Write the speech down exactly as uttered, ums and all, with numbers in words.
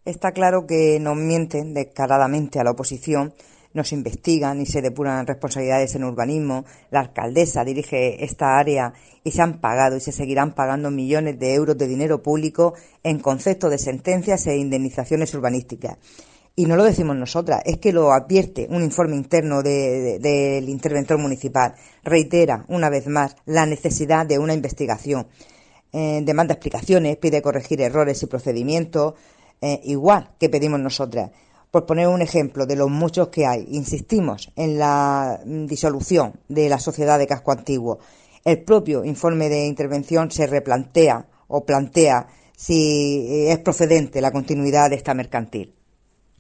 Está claro que nos mienten descaradamente a la oposición, nos investigan y se depuran responsabilidades en urbanismo. La alcaldesa dirige esta área y se han pagado y se seguirán pagando millones de euros de dinero público en concepto de sentencias e indemnizaciones urbanísticas. Y no lo decimos nosotras, es que lo advierte un informe interno de, de, del interventor municipal. Reitera una vez más la necesidad de una investigación. Eh, demanda explicaciones, pide corregir errores y procedimientos, eh, igual que pedimos nosotras. Por poner un ejemplo de los muchos que hay, insistimos en la disolución de la sociedad de casco antiguo. El propio informe de intervención se replantea o plantea si es procedente la continuidad de esta mercantil.